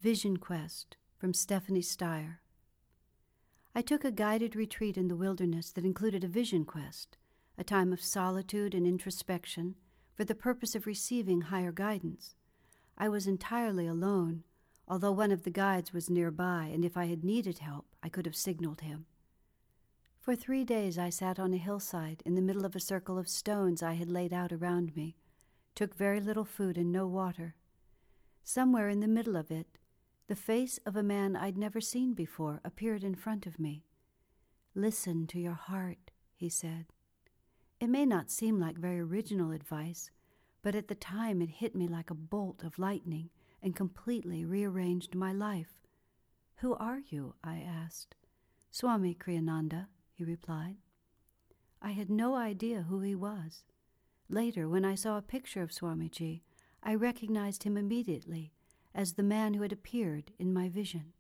Vision Quest from Stephanie Steyer. I took a guided retreat in the wilderness that included a vision quest, a time of solitude and introspection for the purpose of receiving higher guidance. I was entirely alone, although one of the guides was nearby, and if I had needed help, I could have signaled him. For 3 days I sat on a hillside in the middle of a circle of stones I had laid out around me, took very little food and no water. Somewhere in the middle of it, the face of a man I'd never seen before appeared in front of me. "Listen to your heart," he said. It may not seem like very original advice, but at the time it hit me like a bolt of lightning and completely rearranged my life. "Who are you?" I asked. "Swami Kriyananda," he replied. I had no idea who he was. Later, when I saw a picture of Swamiji, I recognized him immediately as the man who had appeared in my vision.